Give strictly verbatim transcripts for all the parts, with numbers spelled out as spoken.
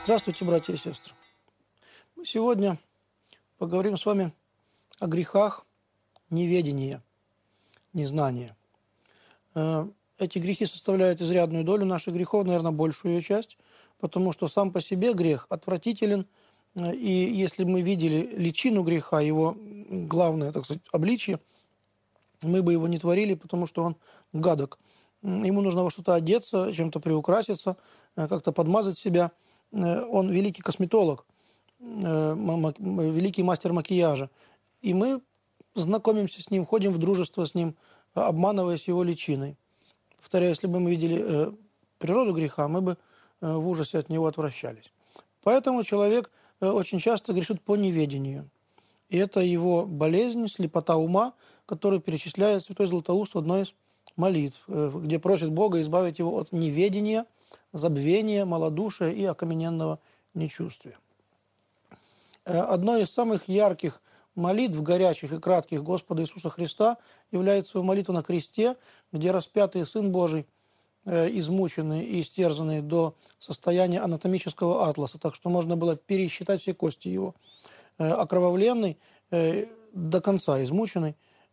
Здравствуйте, братья и сестры. Мы сегодня поговорим с вами о грехах неведения, незнания. Эти грехи составляют изрядную долю наших грехов, наверное, большую ее часть, потому что сам по себе грех отвратителен, и если мы видели личину греха, его главное, так сказать, обличие, мы бы его не творили, потому что он гадок. Ему нужно во что-то одеться, чем-то приукраситься, как-то подмазать себя. Он великий косметолог, великий мастер макияжа. И мы знакомимся с ним, ходим в дружество с ним, обманываясь его личиной. Повторяю, если бы мы видели природу греха, мы бы в ужасе от него отвращались. Поэтому человек очень часто грешит по неведению. И это его болезнь, слепота ума, которую перечисляет святой Златоуст в одной из молитв, где просит Бога избавить его от неведения, забвения, малодушия и окамененного нечувствия. Одной из самых ярких молитв, горячих и кратких Господа Иисуса Христа является молитва на кресте, где распятый Сын Божий, измученный и истерзанный до состояния анатомического атласа, так что можно было пересчитать все кости его, окровавленный, до конца измученный,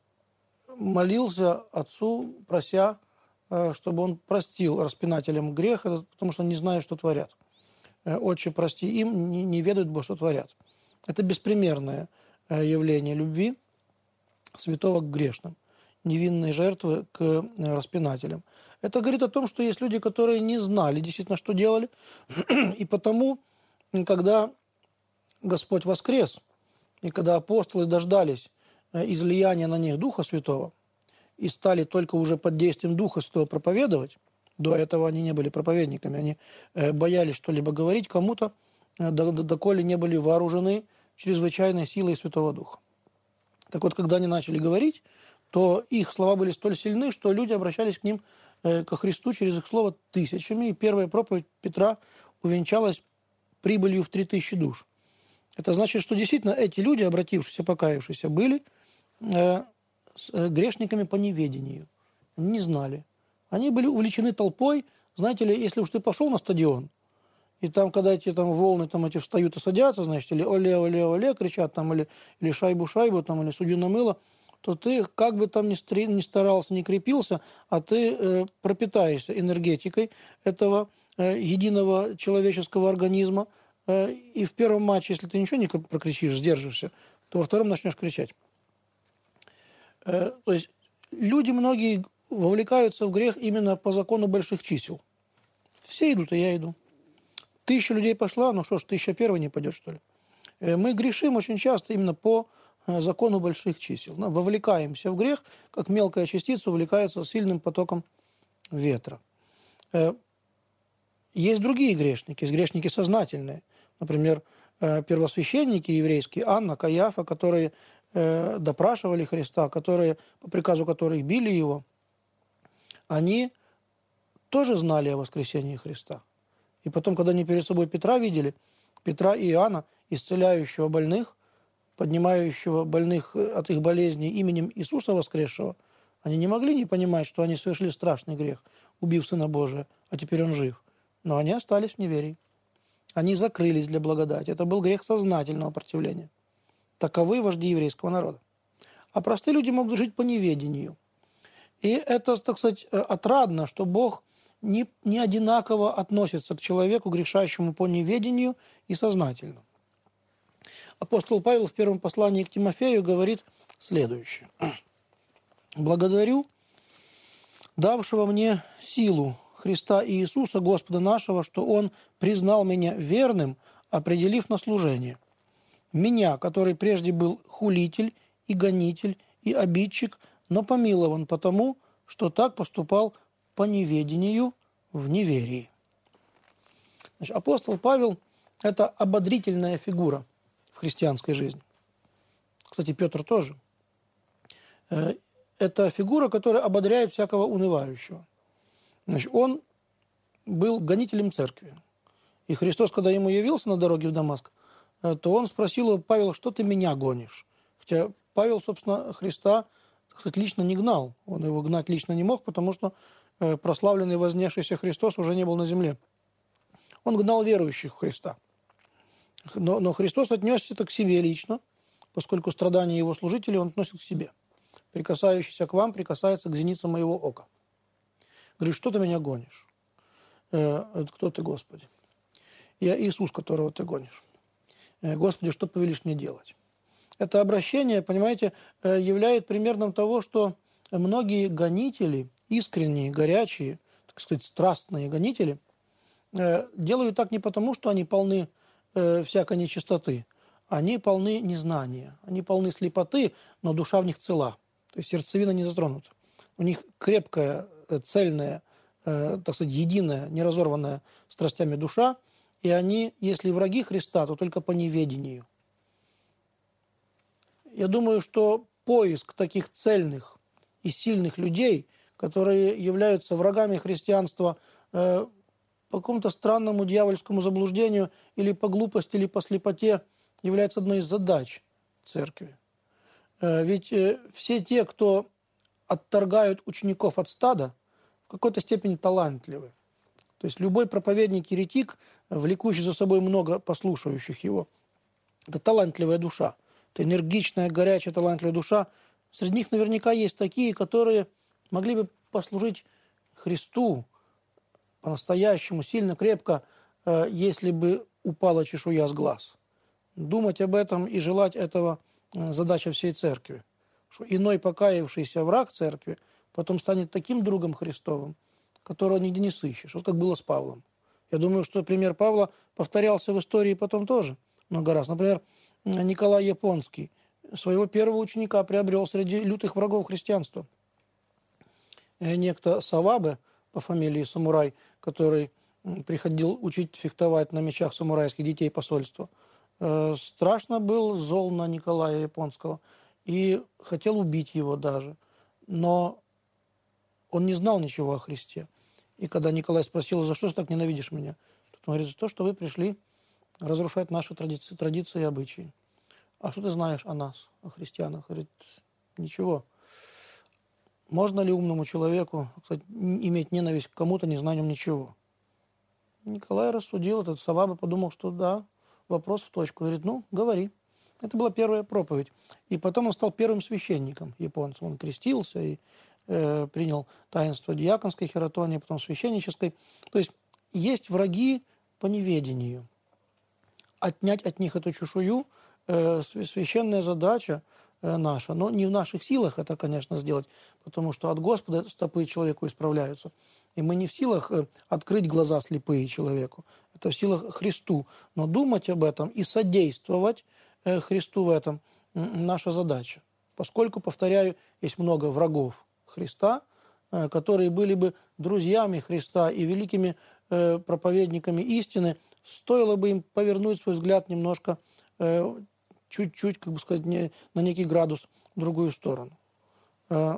молился Отцу, прося, чтобы он простил распинателям грех, потому что не знают, что творят. Отче, прости им, не ведают, Бог, что творят. Это беспримерное явление любви святого к грешным, невинной жертвы к распинателям. Это говорит о том, что есть люди, которые не знали действительно, что делали, и потому, когда Господь воскрес, и когда апостолы дождались излияния на них Духа Святого и стали только уже под действием Духа Святого проповедовать, до этого они не были проповедниками, они боялись что-либо говорить кому-то, доколе не были вооружены чрезвычайной силой Святого Духа. Так вот, когда они начали говорить, то их слова были столь сильны, что люди обращались к ним, ко Христу, через их слово тысячами, и первая проповедь Петра увенчалась прибылью в три тысячи душ. Это значит, что действительно эти люди, обратившиеся, покаявшиеся, были э, с, э, грешниками по неведению. Они не знали. Они были увлечены толпой. Знаете ли, если уж ты пошел на стадион, и там, когда эти там волны там эти встают и садятся, значит, или оле, оле, оле кричат, там, или, или шайбу, шайбу, там, или судью на мыло, то ты, как бы там ни, стри, ни старался, ни крепился, а ты э, пропитаешься энергетикой этого э, единого человеческого организма. Э, и в первом матче, если ты ничего не прокричишь, сдержишься, то во втором начнешь кричать. Э, то есть люди многие вовлекаются в грех именно по закону больших чисел. Все идут, и я иду. Тысяча людей пошла, ну что ж, тысяча первая не пойдет, что ли? Э, мы грешим очень часто именно по закону больших чисел. Ну, вовлекаемся в грех, как мелкая частица увлекается сильным потоком ветра. Есть другие грешники, есть грешники сознательные. Например, первосвященники еврейские, Анна, Каяфа, которые допрашивали Христа, которые, по приказу которых били его, они тоже знали о воскресении Христа. И потом, когда они перед собой Петра видели, Петра и Иоанна, исцеляющего больных, поднимающего больных от их болезней именем Иисуса воскресшего, они не могли не понимать, что они совершили страшный грех, убив Сына Божия, а теперь Он жив. Но они остались в неверии. Они закрылись для благодати. Это был грех сознательного противления. Таковы вожди еврейского народа. А простые люди могут жить по неведению. И это, так сказать, отрадно, что Бог не, не одинаково относится к человеку, грешащему по неведению и сознательно. Апостол Павел в первом послании к Тимофею говорит следующее. «Благодарю давшего мне силу Христа и Иисуса, Господа нашего, что Он признал меня верным, определив на служение. Меня, который прежде был хулитель и гонитель и обидчик, но помилован потому, что так поступал по неведению в неверии». Значит, апостол Павел – это ободрительная фигура в христианской жизни. Кстати, Петр тоже. Это фигура, которая ободряет всякого унывающего. Значит, он был гонителем церкви. И Христос, когда ему явился на дороге в Дамаск, то он спросил его: Павел, что ты меня гонишь? Хотя Павел, собственно, Христа, так сказать, лично не гнал. Он его гнать лично не мог, потому что прославленный вознесшийся Христос уже не был на земле. Он гнал верующих в Христа. Но, но Христос отнесся-то к себе лично, поскольку страдания его служителей он относит к себе. Прикасающийся к вам прикасается к зеницам моего ока. Говорит, что ты меня гонишь? Э, кто ты, Господи? Я Иисус, которого ты гонишь. Э, Господи, что повелишь мне делать? Это обращение, понимаете, э, является примером того, что многие гонители, искренние, горячие, так сказать, страстные гонители, э, делают так не потому, что они полны э, всякой нечистоты, они полны незнания, они полны слепоты, но душа в них цела, то есть сердцевина не затронута. У них крепкая, цельная, э, так сказать, единая, неразорванная страстями душа, и они, если враги Христа, то только по неведению. Я думаю, что поиск таких цельных и сильных людей, которые являются врагами христианства э, по какому-то странному дьявольскому заблуждению или по глупости, или по слепоте, является одной из задач церкви. Э, ведь э, все те, кто отторгают учеников от стада, в какой-то степени талантливы. То есть любой проповедник-еретик, влекущий за собой много послушающих его, это талантливая душа. Это энергичная, горячая, талантливая душа. Среди них наверняка есть такие, которые могли бы послужить Христу по-настоящему, сильно, крепко, если бы упала чешуя с глаз. Думать об этом и желать этого – задача всей церкви. Что иной покаявшийся враг церкви потом станет таким другом Христовым, которого нигде не сыщешь. Вот как было с Павлом. Я думаю, что пример Павла повторялся в истории потом тоже много раз. Например, Николай Японский своего первого ученика приобрел среди лютых врагов христианства. Некто Савабе по фамилии Самурай, который приходил учить фехтовать на мечах самурайских детей посольства, страшно был зол на Николая Японского и хотел убить его даже. Но он не знал ничего о Христе. И когда Николай спросил, за что ты так ненавидишь меня? Он говорит, за то, что вы пришли разрушать наши традиции, традиции и обычаи. А что ты знаешь о нас, о христианах? Говорит, ничего. Можно ли умному человеку, кстати, иметь ненависть к кому-то, не зная о нем ничего? Николай рассудил, этот Саваба подумал, что да, вопрос в точку. Говорит, ну, говори. Это была первая проповедь. И потом он стал первым священником японцем. Он крестился и э, принял таинство диаконской хератонии, потом священнической. То есть есть враги по неведению. Отнять от них эту чешую э, священная задача э, наша. Но не в наших силах это, конечно, сделать, потому что от Господа стопы человеку исправляются. И мы не в силах э, открыть глаза слепые человеку. Это в силах Христу. Но думать об этом и содействовать э, Христу в этом э, наша задача. Поскольку, повторяю, есть много врагов Христа, э, которые были бы друзьями Христа и великими э, проповедниками истины, стоило бы им повернуть свой взгляд немножко, э, чуть-чуть, как бы сказать, не, на некий градус в другую сторону. Э,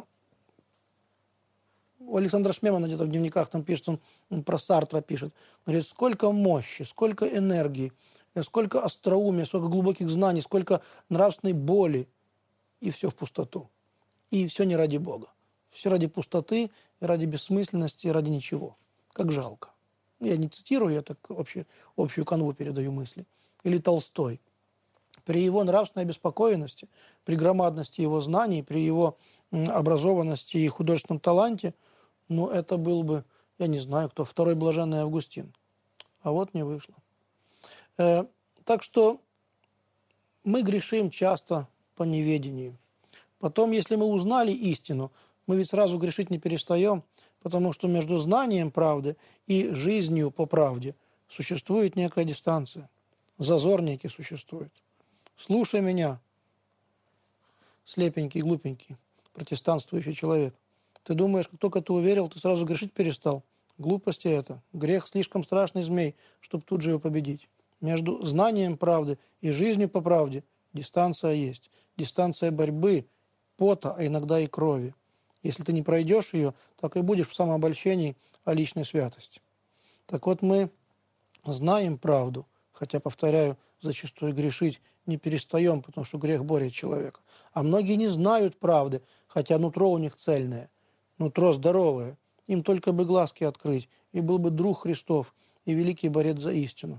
у Александра Шмемана где-то в дневниках там пишет, он, он про Сартра пишет, говорит, сколько мощи, сколько энергии, сколько остроумия, сколько глубоких знаний, сколько нравственной боли, и все в пустоту. И все не ради Бога. Все ради пустоты, ради бессмысленности, ради ничего. Как жалко. Я не цитирую, я так общую, общую канву передаю мысли. Или Толстой. При его нравственной обеспокоенности, при громадности его знаний, при его образованности и художественном таланте, ну, это был бы, я не знаю кто, второй блаженный Августин. А вот не вышло. Э, так что мы грешим часто по неведению. Потом, если мы узнали истину, мы ведь сразу грешить не перестаем, потому что между знанием правды и жизнью по правде существует некая дистанция. Зазор некий существует. Слушай меня, слепенький, глупенький, протестантствующий человек. Ты думаешь, как только ты уверил, ты сразу грешить перестал? Глупости это. Грех слишком страшный змей, чтобы тут же его победить. Между знанием правды и жизнью по правде дистанция есть. Дистанция борьбы, пота, а иногда и крови. Если ты не пройдешь ее, так и будешь в самообольщении о личной святости. Так вот, мы знаем правду, хотя, повторяю, зачастую грешить не перестаем, потому что грех борет человека. А многие не знают правды, хотя нутро у них цельное, нутро здоровое. Им только бы глазки открыть, и был бы друг Христов, и великий борец за истину.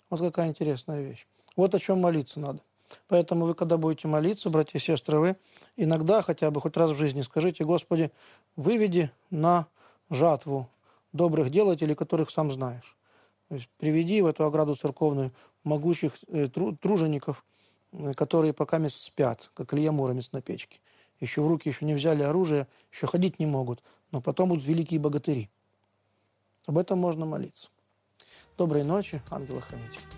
Вот какая интересная вещь. Вот о чем молиться надо. Поэтому вы, когда будете молиться, братья и сестры, вы иногда хотя бы хоть раз в жизни скажите: Господи, выведи на жатву добрых делателей, которых сам знаешь. То есть приведи в эту ограду церковную могучих э, тру- тружеников, э, которые пока мест спят, как Илья Муромец на печке. Еще в руки еще не взяли оружие, еще ходить не могут, но потом будут великие богатыри. Об этом можно молиться. Доброй ночи, ангелы хранители.